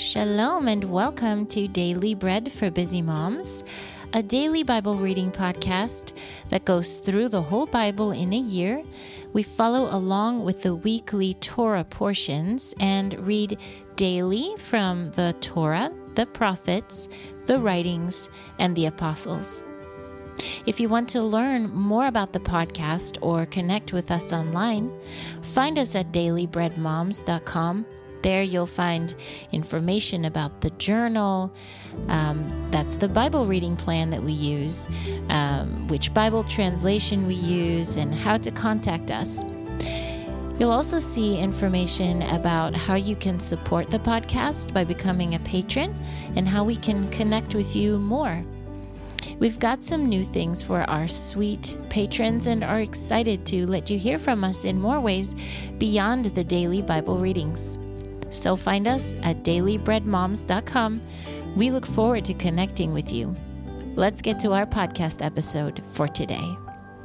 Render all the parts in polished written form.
Shalom and welcome to Daily Bread for Busy Moms, a daily Bible reading podcast that goes through the whole Bible in a year. We follow along with the weekly Torah portions and read daily from the Torah, the prophets, the writings, and the apostles. If you want to learn more about the podcast or connect with us online, find us at dailybreadmoms.com. There you'll find information about the journal, that's the Bible reading plan that we use, which Bible translation we use, and how to contact us. You'll also see information about how you can support the podcast by becoming a patron and how we can connect with you more. We've got some new things for our sweet patrons and are excited to let you hear from us in more ways beyond the daily Bible readings. So find us at dailybreadmoms.com. We look forward to connecting with you. Let's get to our podcast episode for today.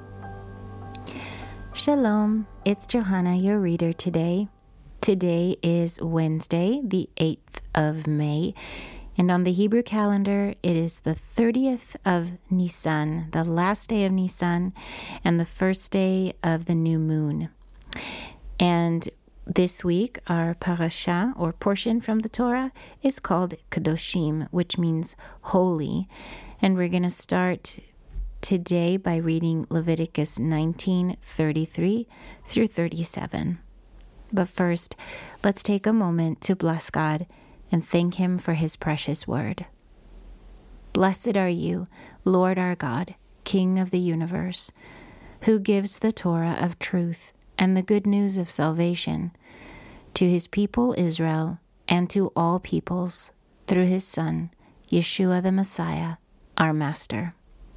Shalom, it's Johanna, your reader today. Today is Wednesday, the 8th of May, and on the Hebrew calendar, it is the 30th of Nisan, the last day of Nisan, and the first day of the new moon. And this week, our parasha, or portion from the Torah, is called Kedoshim, which means holy. And we're going to start today by reading Leviticus 19:33 through 37. But first, let's take a moment to bless God and thank Him for His precious word. Blessed are you, Lord our God, King of the universe, who gives the Torah of truth and the good news of salvation to His people Israel and to all peoples through His Son, Yeshua the Messiah, our Master.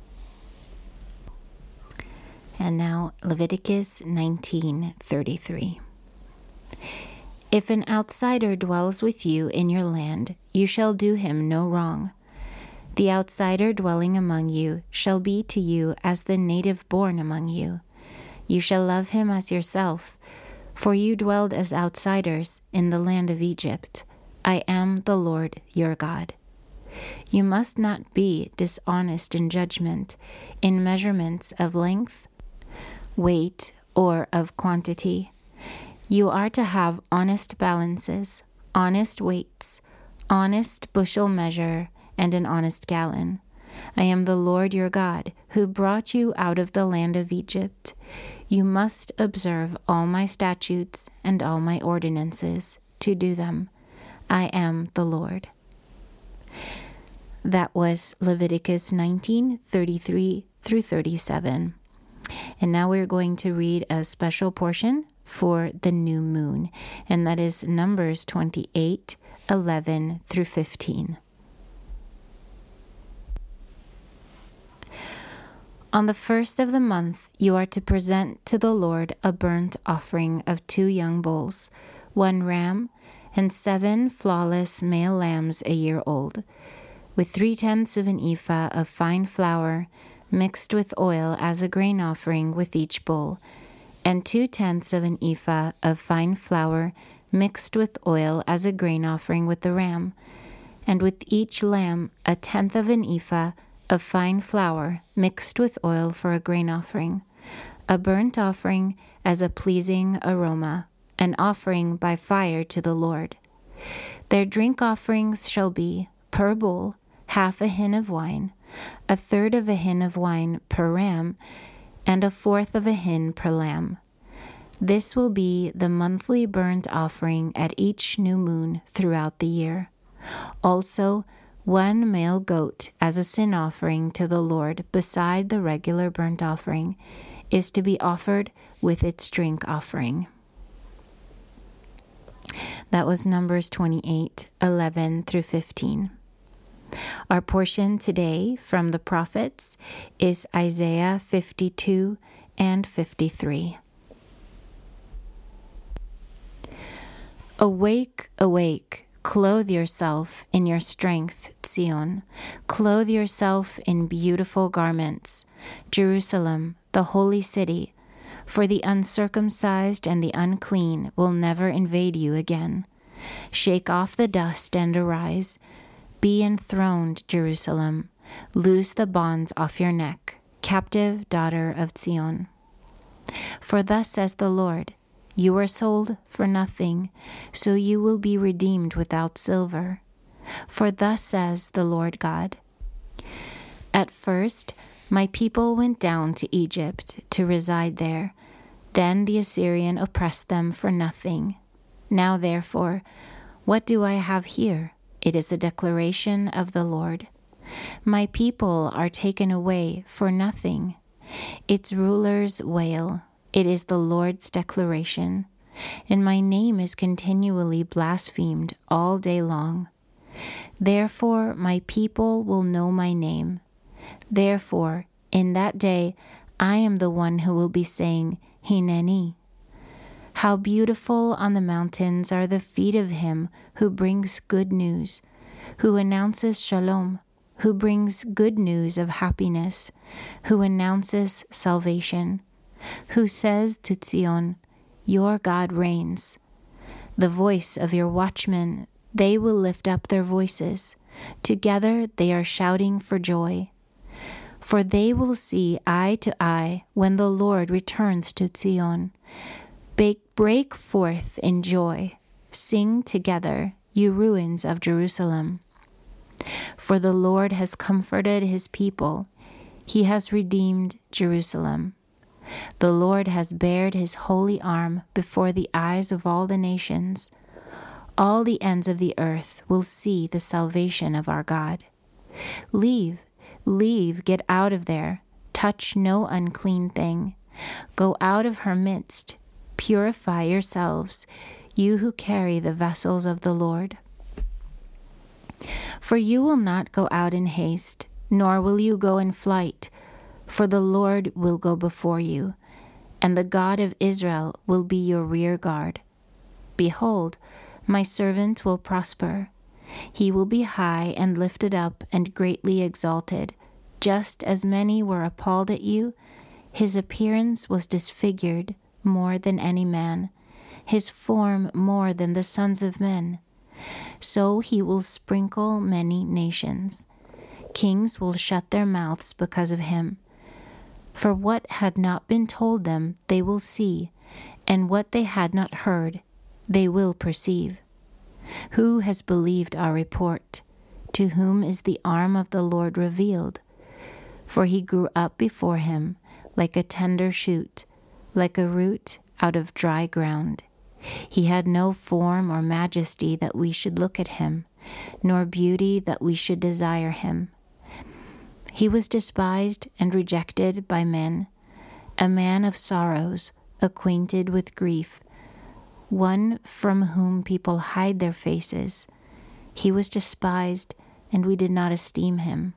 And now Leviticus 19:33. If an outsider dwells with you in your land, you shall do him no wrong. The outsider dwelling among you shall be to you as the native born among you. You shall love him as yourself, for you dwelled as outsiders in the land of Egypt. I am the Lord your God. You must not be dishonest in judgment, in measurements of length, weight, or of quantity. You are to have honest balances, honest weights, honest bushel measure, and an honest gallon. I am the Lord your God, who brought you out of the land of Egypt. You must observe all my statutes and all my ordinances to do them. I am the Lord. That was Leviticus 19:33 through 37. And now we're going to read a special portion for the new moon, and that is Numbers 28:11 through 15. On the first of the month, you are to present to the Lord a burnt offering of 2 young bulls, 1 ram, and 7 flawless male lambs a year old, with 3/10 of an ephah of fine flour mixed with oil as a grain offering with each bull, and 2/10 of an ephah of fine flour mixed with oil as a grain offering with the ram, and with each lamb 1/10 of an ephah of fine flour mixed with oil for a grain offering, a burnt offering as a pleasing aroma, an offering by fire to the Lord. Their drink offerings shall be, per bull, 1/2 a hin of wine, 1/3 of a hin of wine per ram, and 1/4 of a hin per lamb. This will be the monthly burnt offering at each new moon throughout the year. Also, 1 male goat as a sin offering to the Lord beside the regular burnt offering is to be offered with its drink offering. That was Numbers 28:11 through 15. Our portion today from the prophets is Isaiah 52 and 53. Awake, awake. Clothe yourself in your strength, Zion. Clothe yourself in beautiful garments, Jerusalem, the holy city. For the uncircumcised and the unclean will never invade you again. Shake off the dust and arise. Be enthroned, Jerusalem. Loose the bonds off your neck, captive daughter of Zion. For thus says the Lord, you are sold for nothing, so you will be redeemed without silver. For thus says the Lord God, at first my people went down to Egypt to reside there. Then the Assyrian oppressed them for nothing. Now therefore, what do I have here? It is a declaration of the Lord. My people are taken away for nothing. Its rulers wail. It is the Lord's declaration. And my name is continually blasphemed all day long. Therefore my people will know my name. Therefore, in that day, I am the one who will be saying, Hineni. How beautiful on the mountains are the feet of him who brings good news, who announces shalom, who brings good news of happiness, who announces salvation, who says to Zion, your God reigns. The voice of your watchmen, they will lift up their voices. Together they are shouting for joy. For they will see eye to eye when the Lord returns to Zion. Break forth in joy. Sing together, you ruins of Jerusalem. For the Lord has comforted his people. He has redeemed Jerusalem. The Lord has bared his holy arm before the eyes of all the nations. All the ends of the earth will see the salvation of our God. Leave, get out of there. Touch no unclean thing. Go out of her midst. Purify yourselves, you who carry the vessels of the Lord. For you will not go out in haste, nor will you go in flight, for the Lord will go before you, and the God of Israel will be your rear guard. Behold, my servant will prosper. He will be high and lifted up and greatly exalted. Just as many were appalled at you, his appearance was disfigured more than any man, his form more than the sons of men. So he will sprinkle many nations. Kings will shut their mouths because of him. For what had not been told them they will see, and what they had not heard they will perceive. Who has believed our report? To whom is the arm of the Lord revealed? For he grew up before him like a tender shoot, like a root out of dry ground. He had no form or majesty that we should look at him, nor beauty that we should desire him. He was despised and rejected by men, a man of sorrows, acquainted with grief, one from whom people hide their faces. He was despised, and we did not esteem him.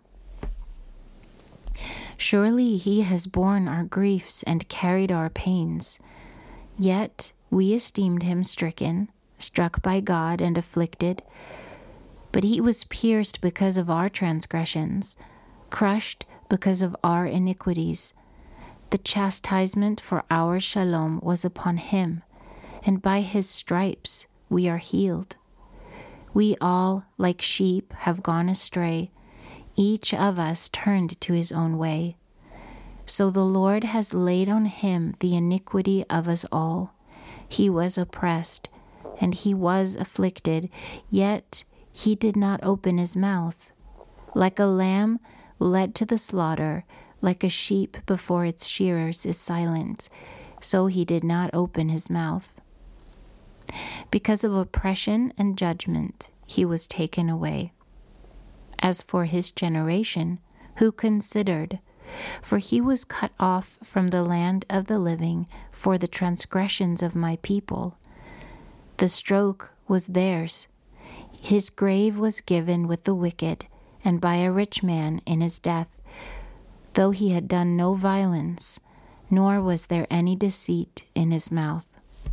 Surely he has borne our griefs and carried our pains. Yet we esteemed him stricken, struck by God, and afflicted. But he was pierced because of our transgressions, crushed because of our iniquities. The chastisement for our shalom was upon him, and by his stripes we are healed. We all, like sheep, have gone astray. Each of us turned to his own way. So the Lord has laid on him the iniquity of us all. He was oppressed, and he was afflicted, yet he did not open his mouth. Like a lamb led to the slaughter, like a sheep before its shearers is silent, so he did not open his mouth. Because of oppression and judgment, he was taken away. As for his generation, who considered? For he was cut off from the land of the living for the transgressions of my people. The stroke was theirs. His grave was given with the wicked, and by a rich man in his death, though he had done no violence, nor was there any deceit in his mouth.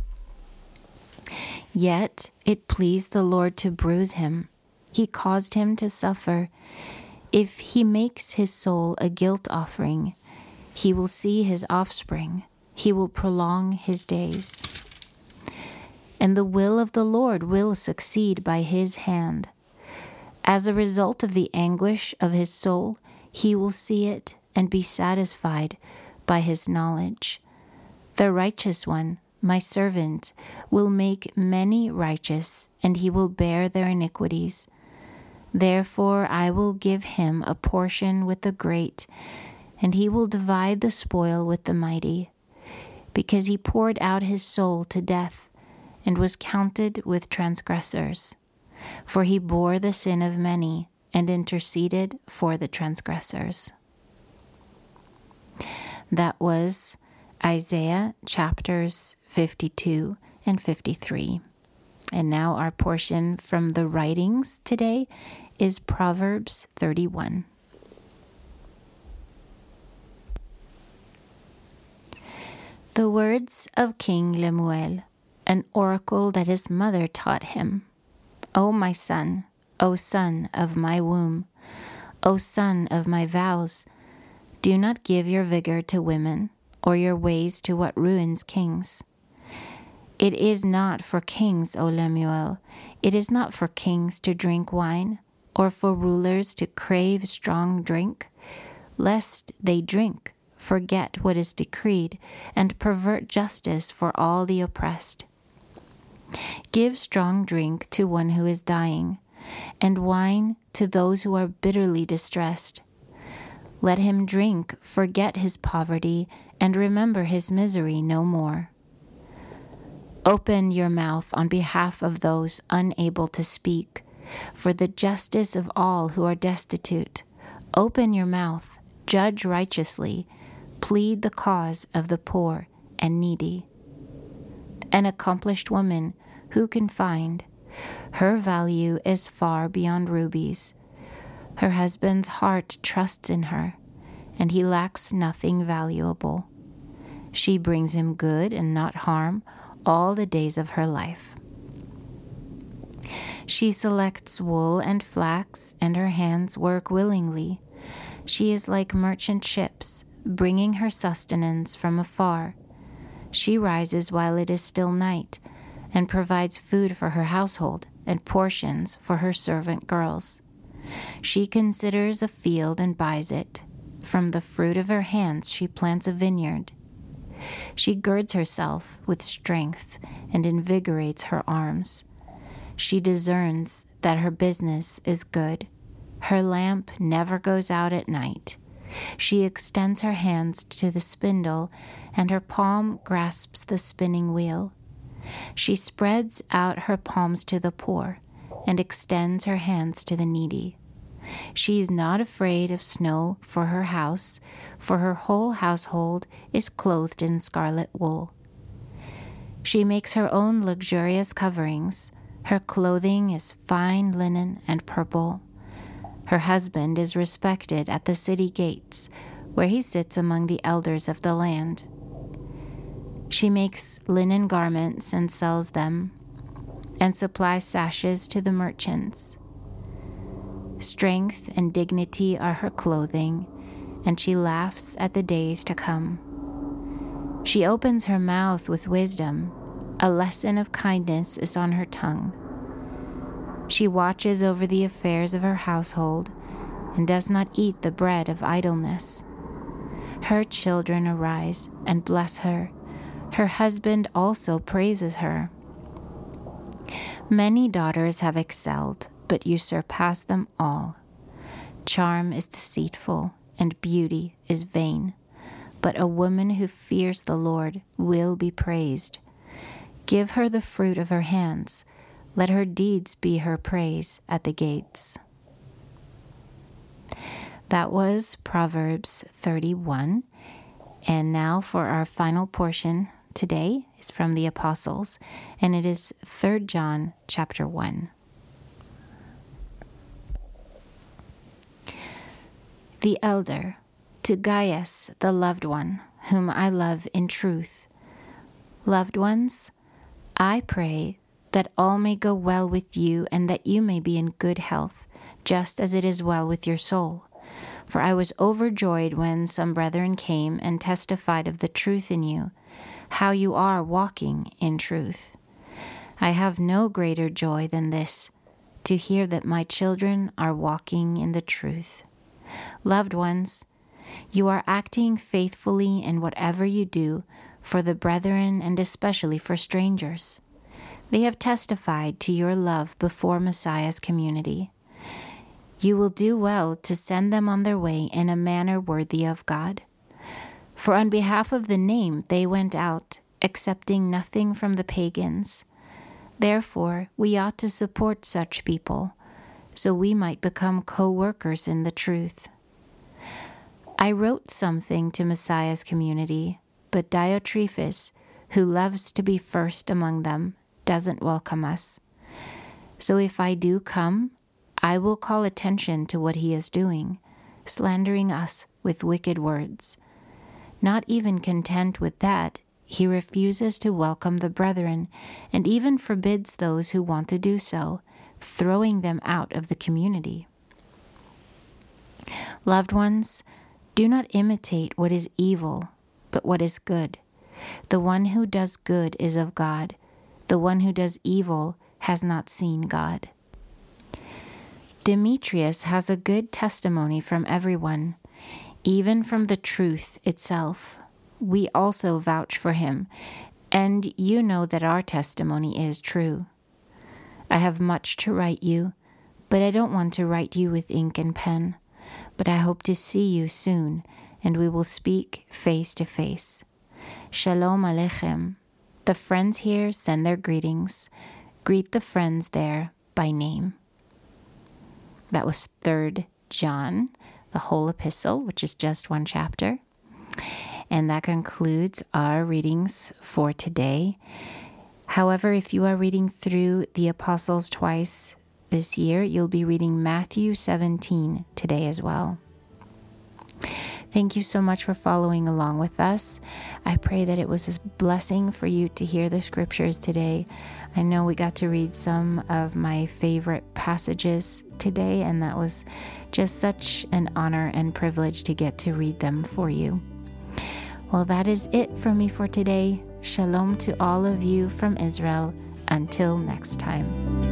Yet it pleased the Lord to bruise him. He caused him to suffer. If he makes his soul a guilt offering, he will see his offspring. He will prolong his days. and the will of the Lord will succeed by his hand. As a result of the anguish of his soul, he will see it and be satisfied by his knowledge. The righteous one, my servant, will make many righteous, and he will bear their iniquities. Therefore I will give him a portion with the great, and he will divide the spoil with the mighty, because he poured out his soul to death and was counted with transgressors. For he bore the sin of many and interceded for the transgressors. That was Isaiah chapters 52 and 53. And now our portion from the writings today is Proverbs 31. The words of King Lemuel, an oracle that his mother taught him. O my son, O son of my womb, O son of my vows, do not give your vigor to women, or your ways to what ruins kings. It is not for kings, O Lemuel, it is not for kings to drink wine, or for rulers to crave strong drink, lest they drink, forget what is decreed, and pervert justice for all the oppressed. Give strong drink to one who is dying, and wine to those who are bitterly distressed. Let him drink, forget his poverty, and remember his misery no more. Open your mouth on behalf of those unable to speak, for the justice of all who are destitute. Open your mouth, judge righteously, plead the cause of the poor and needy. An accomplished woman, who can find? Her value is far beyond rubies. Her husband's heart trusts in her, and he lacks nothing valuable. She brings him good and not harm all the days of her life. She selects wool and flax, and her hands work willingly. She is like merchant ships, bringing her sustenance from afar. She rises while it is still night, and provides food for her household and portions for her servant girls. She considers a field and buys it. From the fruit of her hands she plants a vineyard. She girds herself with strength and invigorates her arms. She discerns that her business is good. Her lamp never goes out at night. She extends her hands to the spindle, and her palm grasps the spinning wheel. She spreads out her palms to the poor, and extends her hands to the needy. She is not afraid of snow for her house, for her whole household is clothed in scarlet wool. She makes her own luxurious coverings. Her clothing is fine linen and purple. Her husband is respected at the city gates, where he sits among the elders of the land. She makes linen garments and sells them, and supplies sashes to the merchants. Strength and dignity are her clothing, and she laughs at the days to come. She opens her mouth with wisdom. A lesson of kindness is on her tongue. She watches over the affairs of her household and does not eat the bread of idleness. Her children arise and bless her. Her husband also praises her. Many daughters have excelled, but you surpass them all. Charm is deceitful, and beauty is vain, but a woman who fears the Lord will be praised. Give her the fruit of her hands. Let her deeds be her praise at the gates. That was Proverbs 31. And now for our final portion today is from the Apostles, and it is 3 John chapter 1. The elder, to Gaius, the loved one, whom I love in truth. Loved ones, I pray that all may go well with you and that you may be in good health, just as it is well with your soul. For I was overjoyed when some brethren came and testified of the truth in you, how you are walking in truth. I have no greater joy than this, to hear that my children are walking in the truth. Loved ones, you are acting faithfully in whatever you do for the brethren and especially for strangers. They have testified to your love before Messiah's community. You will do well to send them on their way in a manner worthy of God. For on behalf of the name they went out, accepting nothing from the pagans. Therefore, we ought to support such people, so we might become co-workers in the truth. I wrote something to Messiah's community, but Diotrephes, who loves to be first among them, doesn't welcome us. So if I do come, I will call attention to what he is doing, slandering us with wicked words. Not even content with that, he refuses to welcome the brethren and even forbids those who want to do so, throwing them out of the community. Loved ones, do not imitate what is evil, but what is good. The one who does good is of God. The one who does evil has not seen God. Demetrius has a good testimony from everyone, even from the truth itself. We also vouch for him, and you know that our testimony is true. I have much to write you, but I don't want to write you with ink and pen. But I hope to see you soon, and we will speak face to face. Shalom Aleichem. The friends here send their greetings. Greet the friends there by name. That was 3 John, the whole epistle, which is just one chapter. And that concludes our readings for today. However, if you are reading through the Apostles twice this year, you'll be reading Matthew 17 today as well. Thank you so much for following along with us. I pray that it was a blessing for you to hear the scriptures today. I know we got to read some of my favorite passages today, and that was just such an honor and privilege to get to read them for you. Well, that is it from me for today. Shalom to all of you from Israel. Until next time.